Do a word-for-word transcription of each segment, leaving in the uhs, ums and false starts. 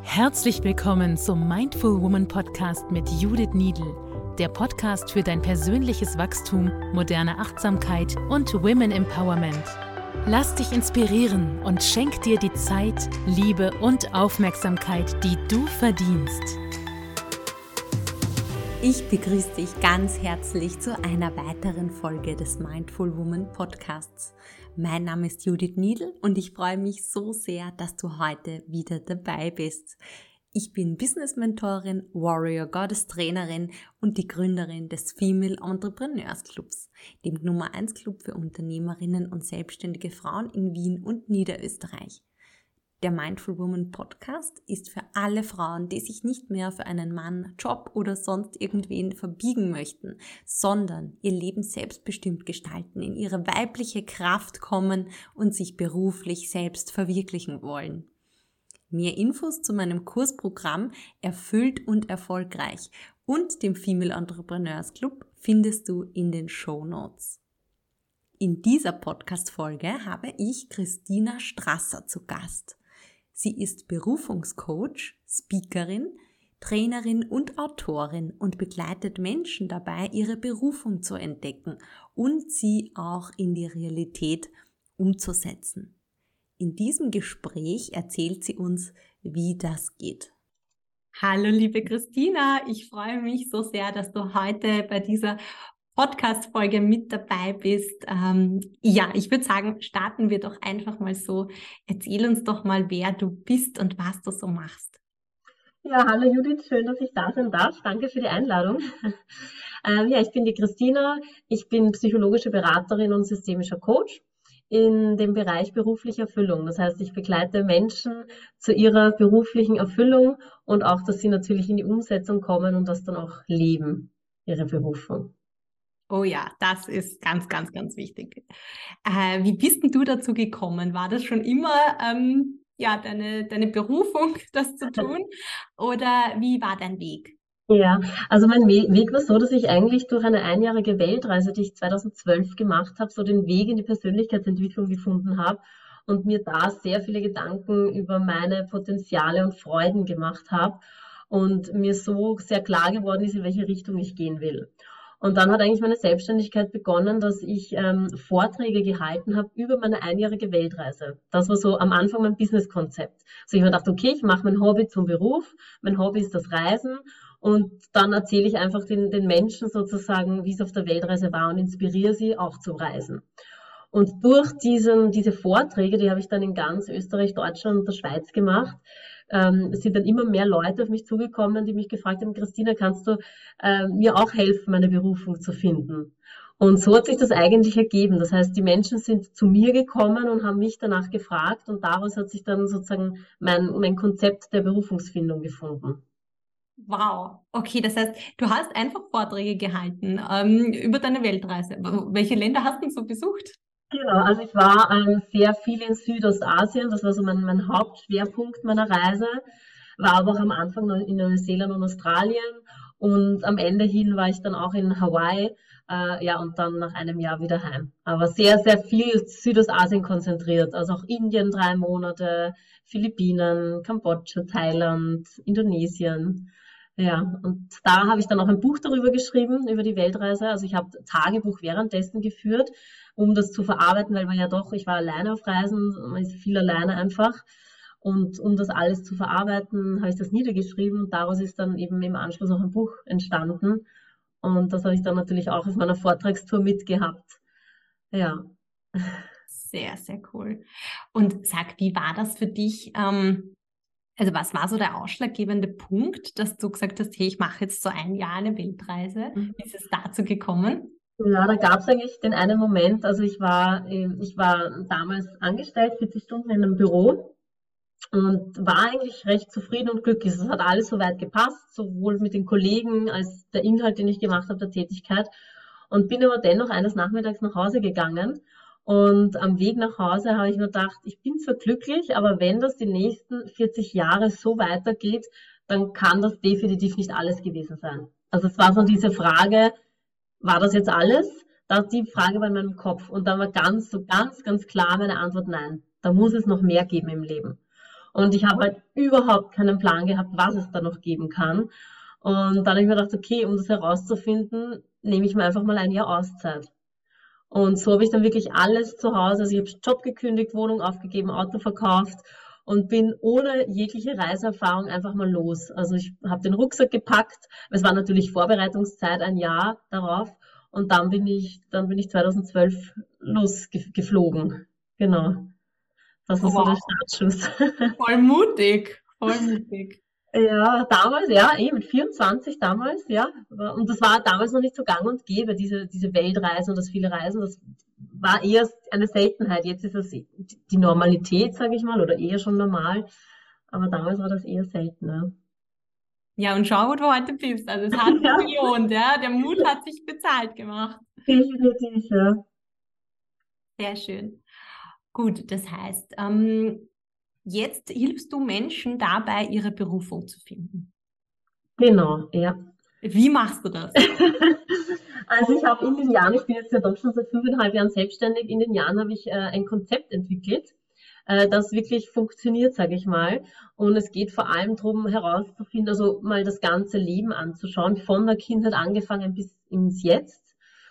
Herzlich willkommen zum Mindful Woman Podcast mit Judith Niedl, der Podcast für dein persönliches Wachstum, moderne Achtsamkeit und Women Empowerment. Lass dich inspirieren und schenk dir die Zeit, Liebe und Aufmerksamkeit, die du verdienst. Ich begrüße dich ganz herzlich zu einer weiteren Folge des Mindful Woman Podcasts. Mein Name ist Judith Niedl und ich freue mich so sehr, dass du heute wieder dabei bist. Ich bin Business-Mentorin, Warrior Goddess Trainerin und die Gründerin des Female Entrepreneurs Clubs, dem Nummer eins Club für Unternehmerinnen und selbstständige Frauen in Wien und Niederösterreich. Der Mindful Woman Podcast ist für alle Frauen, die sich nicht mehr für einen Mann, Job oder sonst irgendwen verbiegen möchten, sondern ihr Leben selbstbestimmt gestalten, in ihre weibliche Kraft kommen und sich beruflich selbst verwirklichen wollen. Mehr Infos zu meinem Kursprogramm Erfüllt und Erfolgreich und dem Female Entrepreneurs Club findest du in den Shownotes. In dieser Podcast-Folge habe ich Christina Strasser zu Gast. Sie ist Berufungscoach, Speakerin, Trainerin und Autorin und begleitet Menschen dabei, ihre Berufung zu entdecken und sie auch in die Realität umzusetzen. In diesem Gespräch erzählt sie uns, wie das geht. Hallo liebe Christina, ich freue mich so sehr, dass du heute bei dieser Podcast-Folge mit dabei bist. Ähm, ja, ich würde sagen, starten wir doch einfach mal so. Erzähl uns doch mal, wer du bist und was du so machst. Ja, hallo Judith, schön, dass ich da sein darf. Danke für die Einladung. ähm, ja, ich bin die Christina. Ich bin psychologische Beraterin und systemischer Coach in dem Bereich berufliche Erfüllung. Das heißt, ich begleite Menschen zu ihrer beruflichen Erfüllung und auch, dass sie natürlich in die Umsetzung kommen und das dann auch leben, ihre Berufung. Oh ja, das ist ganz, ganz, ganz wichtig. Äh, wie bist denn du dazu gekommen? War das schon immer ähm, ja, deine, deine Berufung, das zu tun? Oder wie war dein Weg? Ja, also mein Weg war so, dass ich eigentlich durch eine einjährige Weltreise, die ich zweitausendzwölf gemacht habe, so den Weg in die Persönlichkeitsentwicklung gefunden habe und mir da sehr viele Gedanken über meine Potenziale und Freuden gemacht habe und mir so sehr klar geworden ist, in welche Richtung ich gehen will. Und dann hat eigentlich meine Selbstständigkeit begonnen, dass ich ähm, Vorträge gehalten habe über meine einjährige Weltreise. Das war so am Anfang mein Businesskonzept. Also ich habe gedacht, okay, ich mache mein Hobby zum Beruf, mein Hobby ist das Reisen und dann erzähle ich einfach den, den Menschen sozusagen, wie es auf der Weltreise war und inspiriere sie auch zu reisen. Und durch diesen, diese Vorträge, die habe ich dann in ganz Österreich, Deutschland und der Schweiz gemacht, ähm, sind dann immer mehr Leute auf mich zugekommen, die mich gefragt haben, Christina, kannst du äh, mir auch helfen, meine Berufung zu finden? Und so hat sich das eigentlich ergeben. Das heißt, die Menschen sind zu mir gekommen und haben mich danach gefragt und daraus hat sich dann sozusagen mein, mein Konzept der Berufungsfindung gefunden. Wow, okay, das heißt, du hast einfach Vorträge gehalten ähm, über deine Weltreise. Welche Länder hast du so besucht? Genau, also ich war ähm, sehr viel in Südostasien, das war so mein, mein Hauptschwerpunkt meiner Reise, war aber auch am Anfang noch in Neuseeland und Australien und am Ende hin war ich dann auch in Hawaii, äh, ja, und dann nach einem Jahr wieder heim. Aber sehr, sehr viel Südostasien konzentriert, also auch Indien drei Monate, Philippinen, Kambodscha, Thailand, Indonesien. Ja, und da habe ich dann auch ein Buch darüber geschrieben, über die Weltreise. Also ich habe Tagebuch währenddessen geführt, um das zu verarbeiten, weil man ja doch, ich war alleine auf Reisen, man ist viel alleine einfach. Und um das alles zu verarbeiten, habe ich das niedergeschrieben und daraus ist dann eben im Anschluss auch ein Buch entstanden. Und das habe ich dann natürlich auch auf meiner Vortragstour mitgehabt. Ja. Sehr, sehr cool. Und sag, wie war das für dich? Ähm Also was war so der ausschlaggebende Punkt, dass du gesagt hast, hey, ich mache jetzt so ein Jahr eine Weltreise? Wie ist es dazu gekommen? Ja, da gab es eigentlich den einen Moment, also ich war, ich war damals angestellt, vierzig Stunden in einem Büro und war eigentlich recht zufrieden und glücklich. Es hat alles soweit gepasst, sowohl mit den Kollegen als der Inhalt, den ich gemacht habe, der Tätigkeit. Und bin aber dennoch eines Nachmittags nach Hause gegangen. Und am Weg nach Hause habe ich mir gedacht, ich bin zwar glücklich, aber wenn das die nächsten vierzig Jahre so weitergeht, dann kann das definitiv nicht alles gewesen sein. Also es war so diese Frage, war das jetzt alles? Das, die Frage war in meinem Kopf. Und da war ganz, so ganz, ganz klar meine Antwort, nein. Da muss es noch mehr geben im Leben. Und ich habe halt überhaupt keinen Plan gehabt, was es da noch geben kann. Und dann habe ich mir gedacht, okay, um das herauszufinden, nehme ich mir einfach mal ein Jahr Auszeit. Und so habe ich dann wirklich alles zu Hause, also ich habe Job gekündigt, Wohnung aufgegeben, Auto verkauft und bin ohne jegliche Reiseerfahrung einfach mal los. Also ich habe den Rucksack gepackt. Es war natürlich Vorbereitungszeit, ein Jahr darauf. Und dann bin ich, dann bin ich zweitausendzwölf losgeflogen. Genau. Das war so der Wow, Startschuss. voll mutig, voll mutig. Ja, damals, ja, eh mit vierundzwanzig damals, ja. Und das war damals noch nicht so gang und gäbe, diese, diese Weltreisen und das viele Reisen. Das war eher eine Seltenheit. Jetzt ist es die Normalität, sage ich mal, oder eher schon normal. Aber damals war das eher selten, ja. Ja, und schau, wo du heute bist. Also es hat sich Ja, gelohnt, ja. Der Mut hat sich bezahlt gemacht. definitiv, ja. Sehr schön. Gut, das heißt, ähm, jetzt hilfst du Menschen dabei, ihre Berufung zu finden. Genau, ja. Wie machst du das? Also ich habe in den Jahren, ich bin jetzt ja doch schon seit fünfeinhalb Jahren selbstständig, in den Jahren habe ich äh, ein Konzept entwickelt, äh, das wirklich funktioniert, sage ich mal. Und es geht vor allem darum herauszufinden, also mal das ganze Leben anzuschauen, von der Kindheit angefangen bis ins Jetzt.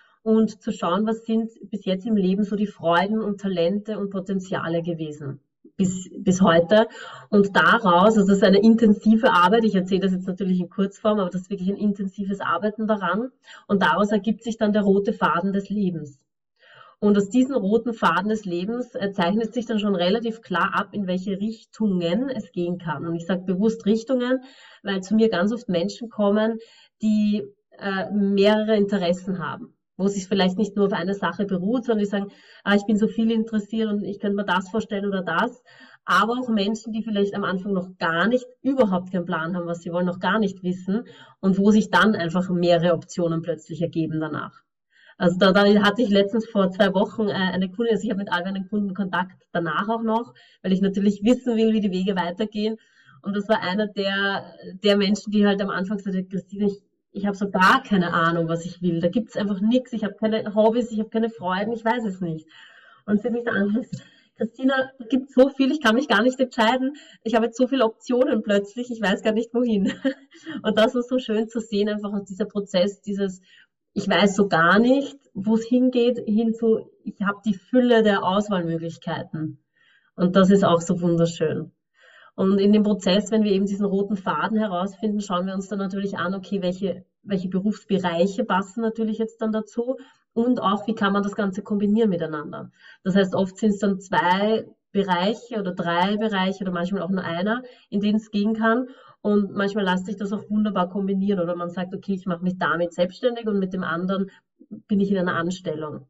Und zu schauen, was sind bis jetzt im Leben so die Freuden und Talente und Potenziale gewesen bis, bis heute. Und daraus, also das ist eine intensive Arbeit, ich erzähle das jetzt natürlich in Kurzform, aber das ist wirklich ein intensives Arbeiten daran. Und daraus ergibt sich dann der rote Faden des Lebens. Und aus diesem roten Faden des Lebens äh, zeichnet sich dann schon relativ klar ab, in welche Richtungen es gehen kann. Und ich sage bewusst Richtungen, weil zu mir ganz oft Menschen kommen, die äh, mehrere Interessen haben, wo es sich vielleicht nicht nur auf eine Sache beruht, sondern die sagen, ah, ich bin so viel interessiert und ich könnte mir das vorstellen oder das. Aber auch Menschen, die vielleicht am Anfang noch gar nicht, überhaupt keinen Plan haben, was sie wollen, noch gar nicht wissen und wo sich dann einfach mehrere Optionen plötzlich ergeben danach. Also da, da hatte ich letztens vor zwei Wochen äh, eine Kundin, also ich habe mit all meinen Kunden Kontakt danach auch noch, weil ich natürlich wissen will, wie die Wege weitergehen. Und das war einer der, der Menschen, die halt am Anfang gesagt hat, Christine, ich, ich habe so gar keine Ahnung, was ich will. Da gibt's einfach nichts. Ich habe keine Hobbys, ich habe keine Freuden, ich weiß es nicht. Und sie hat mich dann angeschaut, Christina, es gibt so viel, ich kann mich gar nicht entscheiden. Ich habe jetzt so viele Optionen plötzlich, ich weiß gar nicht wohin. Und das war so schön zu sehen, einfach dieser Prozess, dieses ich weiß so gar nicht, wo es hingeht, hin zu, ich habe die Fülle der Auswahlmöglichkeiten. Und das ist auch so wunderschön. Und in dem Prozess, wenn wir eben diesen roten Faden herausfinden, schauen wir uns dann natürlich an, okay, welche, welche Berufsbereiche passen natürlich jetzt dann dazu und auch, wie kann man das Ganze kombinieren miteinander. Das heißt, oft sind es dann zwei Bereiche oder drei Bereiche oder manchmal auch nur einer, in denen es gehen kann. Und manchmal lässt sich das auch wunderbar kombinieren oder man sagt, okay, ich mache mich damit selbstständig und mit dem anderen bin ich in einer Anstellung.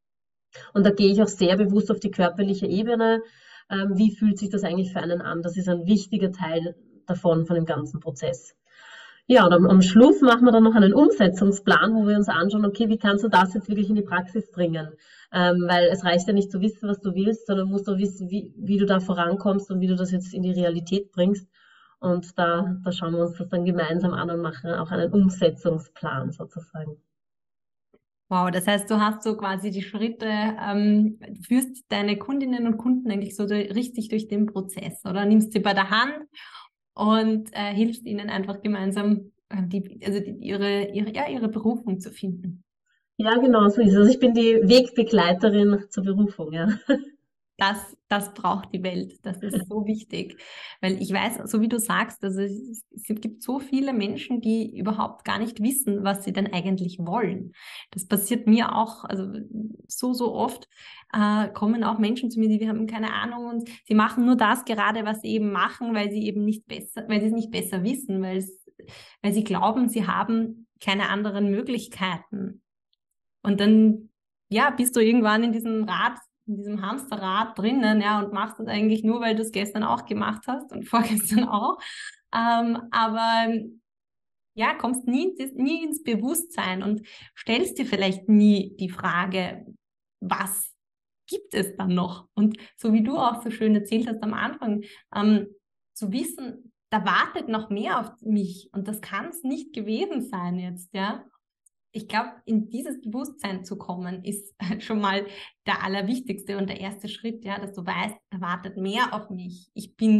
Und da gehe ich auch sehr bewusst auf die körperliche Ebene. Ähm, wie fühlt sich das eigentlich für einen an? Das ist ein wichtiger Teil davon, von dem ganzen Prozess. Ja, und am, am Schluss machen wir dann noch einen Umsetzungsplan, wo wir uns anschauen, okay, wie kannst du das jetzt wirklich in die Praxis bringen? Ähm, weil es reicht ja nicht zu wissen, was du willst, sondern musst auch wissen, wie, wie du da vorankommst und wie du das jetzt in die Realität bringst. Und da, da schauen wir uns das dann gemeinsam an und machen auch einen Umsetzungsplan sozusagen. Wow, das heißt, du hast so quasi die Schritte, ähm, du führst deine Kundinnen und Kunden eigentlich so durch, richtig durch den Prozess, oder? Nimmst sie bei der Hand und äh, hilfst ihnen einfach gemeinsam, äh, die, also die, ihre, ihre, ja, ihre Berufung zu finden. Ja, genau so ist es. Also ich bin die Wegbegleiterin zur Berufung, ja. Das, das braucht die Welt. Das ist so wichtig. Weil ich weiß, so wie du sagst, also es, es gibt so viele Menschen, die überhaupt gar nicht wissen, was sie denn eigentlich wollen. Das passiert mir auch, also so, so oft äh, kommen auch Menschen zu mir, die haben keine Ahnung und sie machen nur das gerade, was sie eben machen, weil sie eben nicht besser, weil sie es nicht besser wissen, weil es, weil sie glauben, sie haben keine anderen Möglichkeiten. Und dann, ja, bist du irgendwann in diesem Rad, in diesem Hamsterrad drinnen, ja, und machst das eigentlich nur, weil du es gestern auch gemacht hast und vorgestern auch. Ähm, aber ja, kommst nie, nie ins Bewusstsein und stellst dir vielleicht nie die Frage, was gibt es dann noch? Und so wie du auch so schön erzählt hast am Anfang, ähm, zu wissen, da wartet noch mehr auf mich und das kann es nicht gewesen sein jetzt, ja. Ich glaube, in dieses Bewusstsein zu kommen, ist schon mal der allerwichtigste und der erste Schritt, ja, dass du weißt, da wartet mehr auf mich. Ich bin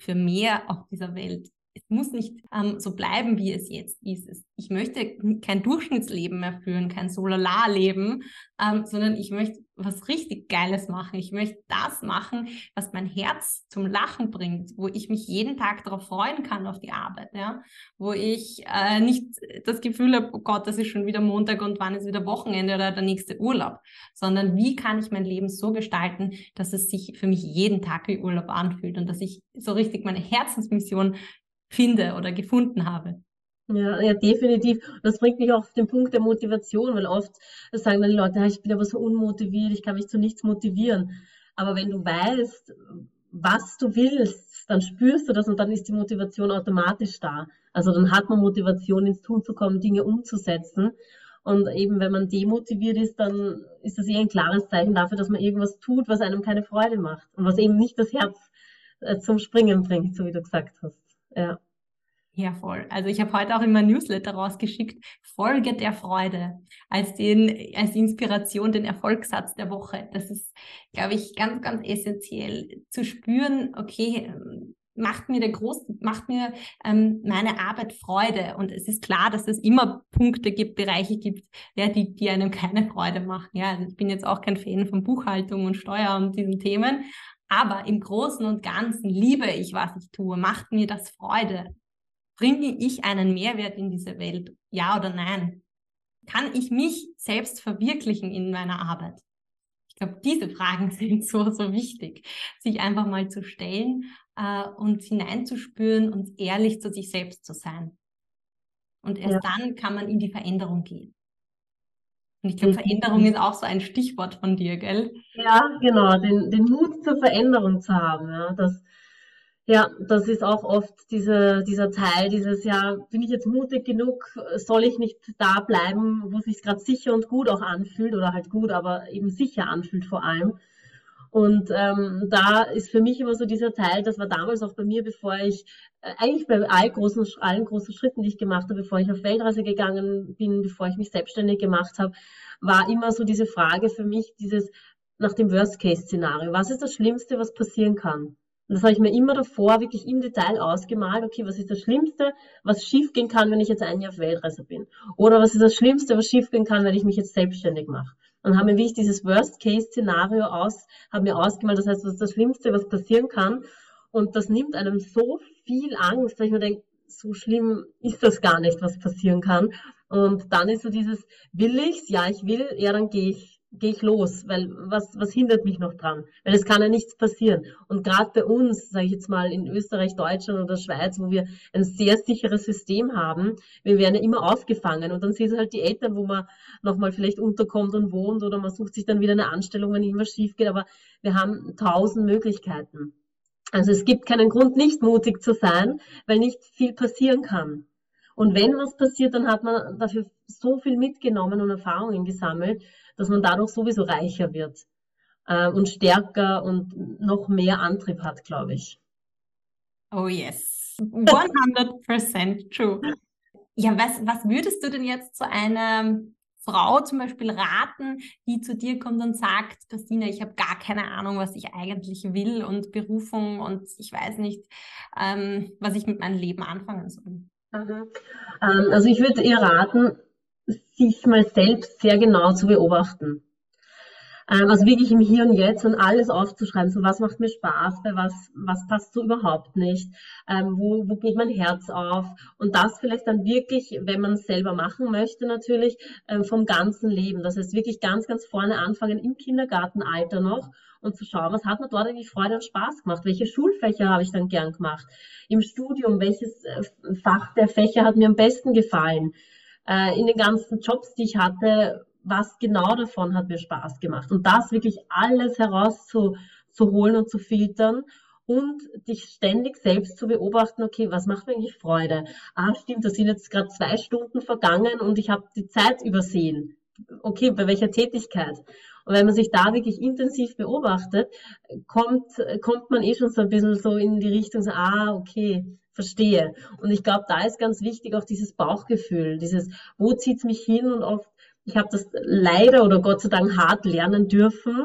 für mehr auf dieser Welt. Es muss nicht ähm, so bleiben, wie es jetzt ist. Ich möchte kein Durchschnittsleben mehr führen, kein Solala-Leben, ähm, sondern ich möchte was richtig Geiles machen. Ich möchte das machen, was mein Herz zum Lachen bringt, wo ich mich jeden Tag darauf freuen kann, auf die Arbeit, ja? Wo ich äh, nicht das Gefühl habe, oh Gott, das ist schon wieder Montag und wann ist wieder Wochenende oder der nächste Urlaub, sondern wie kann ich mein Leben so gestalten, dass es sich für mich jeden Tag wie Urlaub anfühlt und dass ich so richtig meine Herzensmission finde oder gefunden habe. Ja, ja, definitiv. Das bringt mich auch auf den Punkt der Motivation, weil oft sagen dann die Leute, "Ah, ich bin aber so unmotiviert, ich kann mich zu nichts motivieren." Aber wenn du weißt, was du willst, dann spürst du das und dann ist die Motivation automatisch da. Also dann hat man Motivation, ins Tun zu kommen, Dinge umzusetzen. Und eben, wenn man demotiviert ist, dann ist das eher ein klares Zeichen dafür, dass man irgendwas tut, was einem keine Freude macht und was eben nicht das Herz äh, zum Springen bringt, so wie du gesagt hast. Ja. Ja, voll. Also ich habe heute auch in mein Newsletter rausgeschickt, Folge der Freude als, den, als Inspiration, den Erfolgssatz der Woche. Das ist, glaube ich, ganz, ganz essentiell zu spüren, okay, macht mir der Groß, macht mir ähm, meine Arbeit Freude. Und es ist klar, dass es immer Punkte gibt, Bereiche gibt, ja, die, die einem keine Freude machen. Ja, also ich bin jetzt auch kein Fan von Buchhaltung und Steuer und diesen Themen. Aber im Großen und Ganzen liebe ich, was ich tue, macht mir das Freude. Bringe ich einen Mehrwert in diese Welt? Ja oder nein? Kann ich mich selbst verwirklichen in meiner Arbeit? Ich glaube, diese Fragen sind so, so wichtig, sich einfach mal zu stellen äh, und hineinzuspüren und ehrlich zu sich selbst zu sein. Und erst Ja. dann kann man in die Veränderung gehen. Und ich glaube, Veränderung ist auch so ein Stichwort von dir, gell? Ja, genau, den, den Mut zur Veränderung zu haben. Ja, das, ja, das ist auch oft diese, dieser Teil, dieses, ja, bin ich jetzt mutig genug, soll ich nicht da bleiben, wo es sich gerade sicher und gut auch anfühlt oder halt gut, aber eben sicher anfühlt vor allem. Und ähm, da ist für mich immer so dieser Teil, das war damals auch bei mir, bevor ich, äh, eigentlich bei all großen, allen großen Schritten, die ich gemacht habe, bevor ich auf Weltreise gegangen bin, bevor ich mich selbstständig gemacht habe, war immer so diese Frage für mich, dieses nach dem Worst-Case-Szenario. Was ist das Schlimmste, was passieren kann? Und das habe ich mir immer davor wirklich im Detail ausgemalt. Okay, was ist das Schlimmste, was schiefgehen kann, wenn ich jetzt ein Jahr auf Weltreise bin? Oder was ist das Schlimmste, was schiefgehen kann, wenn ich mich jetzt selbstständig mache? Und haben mir wirklich dieses Worst-Case-Szenario aus, haben mir ausgemalt, das heißt, was ist das Schlimmste, was passieren kann. Und das nimmt einem so viel Angst, weil ich mir denke, so schlimm ist das gar nicht, was passieren kann. Und dann ist so dieses, will ich's? Ja, ich will, ja, dann gehe ich, gehe ich los, weil was, was hindert mich noch dran? Weil es kann ja nichts passieren. Und gerade bei uns, sage ich jetzt mal, in Österreich, Deutschland oder Schweiz, wo wir ein sehr sicheres System haben, wir werden ja immer aufgefangen und dann sind es halt die Eltern, wo man nochmal vielleicht unterkommt und wohnt oder man sucht sich dann wieder eine Anstellung, wenn irgendwas schief geht, aber wir haben tausend Möglichkeiten. Also es gibt keinen Grund, nicht mutig zu sein, weil nicht viel passieren kann. Und wenn was passiert, dann hat man dafür so viel mitgenommen und Erfahrungen gesammelt, dass man dadurch sowieso reicher wird äh, und stärker und noch mehr Antrieb hat, glaube ich. Oh yes, hundert Prozent true. Ja, was, was würdest du denn jetzt zu einer Frau zum Beispiel raten, die zu dir kommt und sagt, Christina, ich habe gar keine Ahnung, was ich eigentlich will und Berufung und ich weiß nicht, ähm, was ich mit meinem Leben anfangen soll? Mhm. Ähm, also ich würde ihr raten, sich mal selbst sehr genau zu beobachten. Ähm, also wirklich im Hier und Jetzt und alles aufzuschreiben, so was macht mir Spaß, bei was, was passt so überhaupt nicht, ähm, wo, wo geht mein Herz auf und das vielleicht dann wirklich, wenn man es selber machen möchte natürlich, ähm, vom ganzen Leben. Das heißt wirklich ganz, ganz vorne anfangen, im Kindergartenalter noch und zu schauen, was hat mir dort eigentlich Freude und Spaß gemacht, welche Schulfächer habe ich dann gern gemacht, im Studium, welches äh, Fach der Fächer hat mir am besten gefallen, äh, in den ganzen Jobs, die ich hatte, was genau davon hat mir Spaß gemacht. Und das wirklich alles herauszuholen und zu filtern und dich ständig selbst zu beobachten, okay, was macht mir eigentlich Freude? Ah, stimmt, da sind jetzt gerade zwei Stunden vergangen und ich habe die Zeit übersehen. Okay, bei welcher Tätigkeit? Und wenn man sich da wirklich intensiv beobachtet, kommt, kommt man eh schon so ein bisschen so in die Richtung, so, ah, okay, verstehe. Und ich glaube, da ist ganz wichtig auch dieses Bauchgefühl, dieses, wo zieht's mich hin und oft ich habe das leider oder Gott sei Dank hart lernen dürfen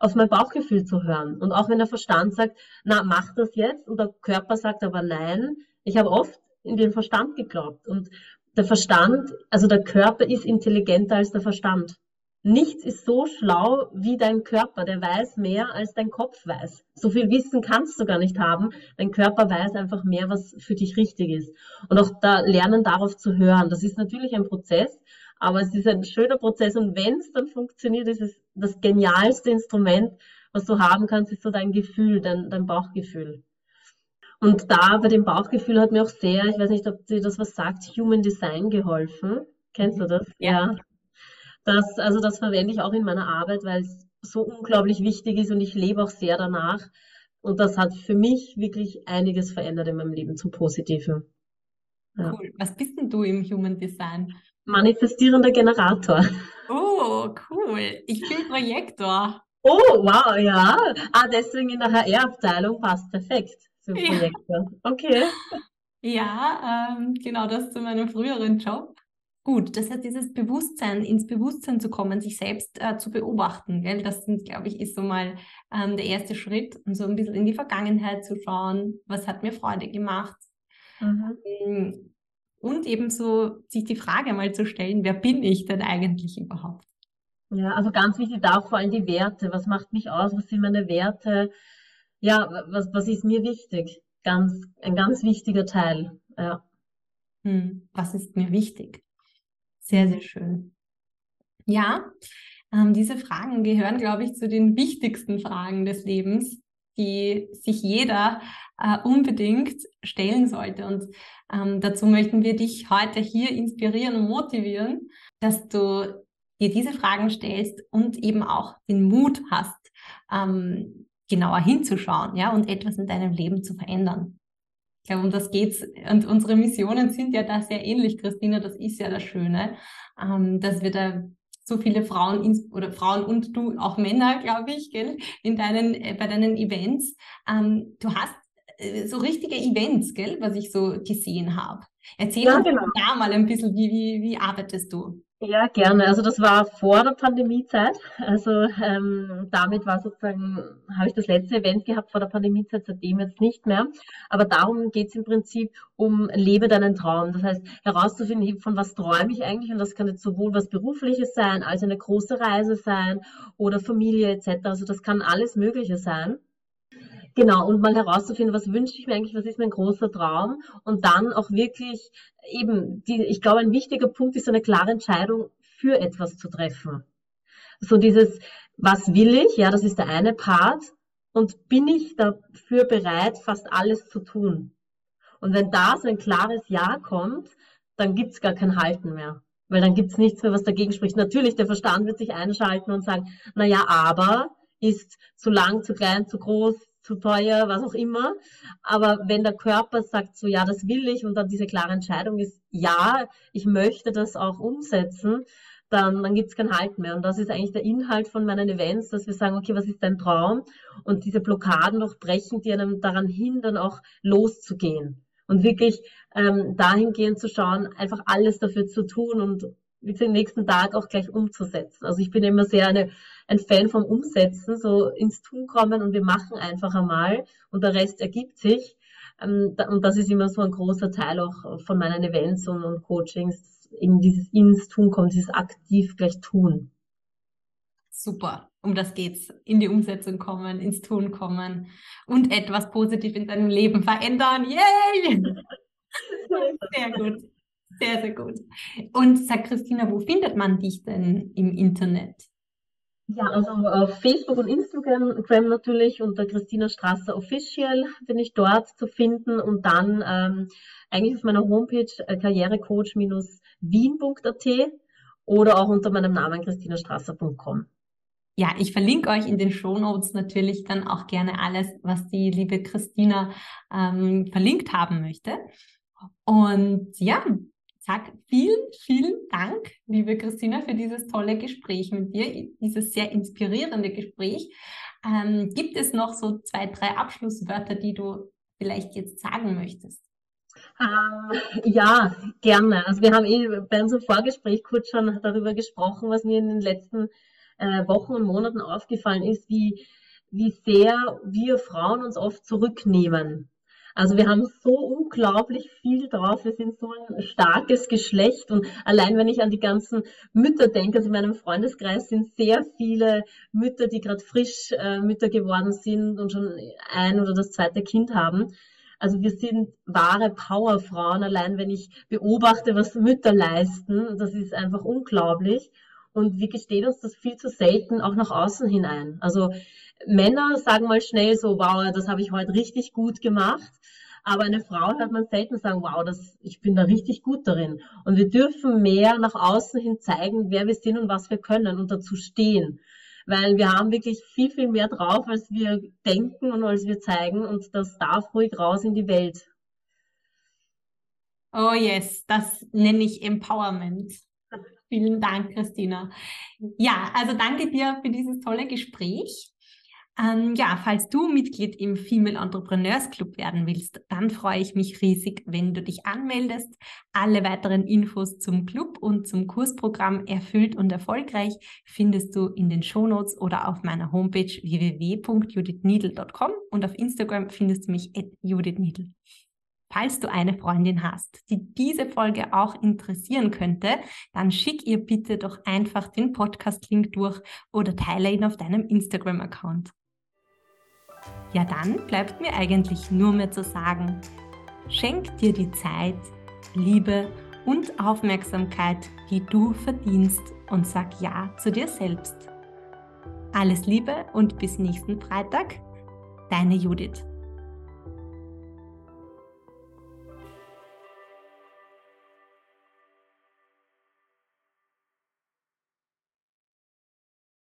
auf mein Bauchgefühl zu hören. Und auch wenn der Verstand sagt, na, mach das jetzt, und der Körper sagt aber nein, ich habe oft in den Verstand geglaubt. Und der Verstand, also der Körper ist intelligenter als der Verstand. Nichts ist so schlau wie dein Körper, der weiß mehr, als dein Kopf weiß. So viel Wissen kannst du gar nicht haben. Dein Körper weiß einfach mehr, was für dich richtig ist. Und auch da lernen, darauf zu hören. Das ist natürlich ein Prozess, aber es ist ein schöner Prozess. Und wenn es dann funktioniert, ist es das genialste Instrument, was du haben kannst, ist so dein Gefühl, dein, dein Bauchgefühl. Und da bei dem Bauchgefühl hat mir auch sehr, ich weiß nicht, ob dir das was sagt, Human Design geholfen. Kennst du das? Ja. Ja. Das, also das verwende ich auch in meiner Arbeit, weil es so unglaublich wichtig ist und ich lebe auch sehr danach. Und das hat für mich wirklich einiges verändert in meinem Leben zum Positiven. Ja. Cool. Was bist denn du im Human Design? Manifestierender Generator. Oh, cool. Ich bin Projektor. Oh, wow, ja. Ah, deswegen in der H R-Abteilung passt perfekt für Ja. Projekte. Okay. Ja, ähm, genau das zu meinem früheren Job. Gut, das heißt, dieses Bewusstsein, ins Bewusstsein zu kommen, sich selbst äh, zu beobachten, gell? Das sind, glaube ich, ist so mal ähm, der erste Schritt, um so ein bisschen in die Vergangenheit zu schauen, was hat mir Freude gemacht. Mhm. Ähm, Und eben so sich die Frage mal zu stellen, wer bin ich denn eigentlich überhaupt? Ja, also ganz wichtig da auch vor allem die Werte. Was macht mich aus? Was sind meine Werte? Ja, was, was ist mir wichtig? Ganz, ein ganz wichtiger Teil. Ja. Hm, was ist mir wichtig? Sehr, sehr schön. Ja, ähm, diese Fragen gehören, glaube ich, zu den wichtigsten Fragen des Lebens, die sich jeder äh, unbedingt stellen sollte. Und ähm, dazu möchten wir dich heute hier inspirieren und motivieren, dass du dir diese Fragen stellst und eben auch den Mut hast, ähm, genauer hinzuschauen, ja, und etwas in deinem Leben zu verändern. Ich glaube, um das geht's. Und unsere Missionen sind ja da sehr ähnlich, Christina. Das ist ja das Schöne, ähm, dass wir da so viele Frauen ins, oder Frauen und du, auch Männer, glaube ich, gell, in deinen, äh, bei deinen Events. Ähm, du hast äh, so richtige Events, gell, was ich so gesehen habe. Erzähl Ja, uns genau. da mal ein bisschen, wie, wie, wie arbeitest du? Ja, gerne. Also das war vor der Pandemiezeit. Also ähm, damit war sozusagen, habe ich das letzte Event gehabt vor der Pandemiezeit, seitdem jetzt nicht mehr. Aber darum geht es im Prinzip um lebe deinen Traum. Das heißt, herauszufinden, von was träume ich eigentlich, und das kann jetzt sowohl was Berufliches sein, als eine große Reise sein oder Familie et cetera. Also das kann alles Mögliche sein. Genau, und mal herauszufinden, was wünsche ich mir eigentlich, was ist mein großer Traum, und dann auch wirklich eben, die, ich glaube, ein wichtiger Punkt ist, so eine klare Entscheidung für etwas zu treffen. So dieses, was will ich? Ja, das ist der eine Part. Und bin ich dafür bereit, fast alles zu tun? Und wenn da so ein klares Ja kommt, dann gibt's gar kein Halten mehr. Weil dann gibt's nichts mehr, was dagegen spricht. Natürlich, der Verstand wird sich einschalten und sagen, na ja, aber ist zu lang, zu klein, zu groß, zu teuer, was auch immer. Aber wenn der Körper sagt so, ja, das will ich, und dann diese klare Entscheidung ist, ja, ich möchte das auch umsetzen, dann, dann gibt es kein Halt mehr. Und das ist eigentlich der Inhalt von meinen Events, dass wir sagen, okay, was ist dein Traum? Und diese Blockaden durchbrechen, die einem daran hindern, auch loszugehen. Und wirklich ähm, dahingehend zu schauen, einfach alles dafür zu tun und den nächsten Tag auch gleich umzusetzen. Also ich bin immer sehr eine, ein Fan vom Umsetzen, so ins Tun kommen, und wir machen einfach einmal und der Rest ergibt sich. Ähm, da, und das ist immer so ein großer Teil auch von meinen Events und, und Coachings, eben dieses ins Tun kommen, dieses aktiv gleich tun. Super, um das geht's. In die Umsetzung kommen, ins Tun kommen und etwas positiv in deinem Leben verändern. Yay! Sehr gut, sehr, sehr gut. Und sag, Christina, wo findet man dich denn im Internet? Ja, also auf Facebook und Instagram natürlich unter Christina Strasser Official bin ich dort zu finden, und dann ähm, eigentlich auf meiner Homepage äh, karrierecoach wien punkt a t oder auch unter meinem Namen christina strasser punkt com. Ja, ich verlinke euch in den Shownotes natürlich dann auch gerne alles, was die liebe Christina ähm, verlinkt haben möchte. Und ja, sag vielen, vielen Dank, liebe Christina, für dieses tolle Gespräch mit dir, dieses sehr inspirierende Gespräch. Ähm, gibt es noch so zwei, drei Abschlusswörter, die du vielleicht jetzt sagen möchtest? Ähm, ja, gerne. Also wir haben eh bei unserem Vorgespräch kurz schon darüber gesprochen, was mir in den letzten äh, Wochen und Monaten aufgefallen ist, wie, wie sehr wir Frauen uns oft zurücknehmen. Also wir haben so unglaublich viel drauf. Wir sind so ein starkes Geschlecht. Und allein wenn ich an die ganzen Mütter denke, also in meinem Freundeskreis sind sehr viele Mütter, die gerade frisch äh, Mütter geworden sind und schon ein oder das zweite Kind haben. Also wir sind wahre Powerfrauen. Allein wenn ich beobachte, was Mütter leisten, das ist einfach unglaublich. Und wir gestehen uns das viel zu selten auch nach außen hinein. Also Männer sagen mal schnell so, wow, das habe ich heute richtig gut gemacht. Aber eine Frau hört man selten sagen, wow, das, ich bin da richtig gut darin. Und wir dürfen mehr nach außen hin zeigen, wer wir sind und was wir können und dazu stehen. Weil wir haben wirklich viel, viel mehr drauf, als wir denken und als wir zeigen. Und das darf ruhig raus in die Welt. Oh yes, das nenne ich Empowerment. Vielen Dank, Christina. Ja, also danke dir für dieses tolle Gespräch. Ähm, ja, falls du Mitglied im Female Entrepreneurs Club werden willst, dann freue ich mich riesig, wenn du dich anmeldest. Alle weiteren Infos zum Club und zum Kursprogramm Erfüllt und Erfolgreich findest du in den Shownotes oder auf meiner Homepage w w w punkt judith niedl punkt com und auf Instagram findest du mich at judith niedl. Falls du eine Freundin hast, die diese Folge auch interessieren könnte, dann schick ihr bitte doch einfach den Podcast-Link durch oder teile ihn auf deinem Instagram-Account. Ja, dann bleibt mir eigentlich nur mehr zu sagen, schenk dir die Zeit, Liebe und Aufmerksamkeit, die du verdienst und sag Ja zu dir selbst. Alles Liebe und bis nächsten Freitag, deine Judith.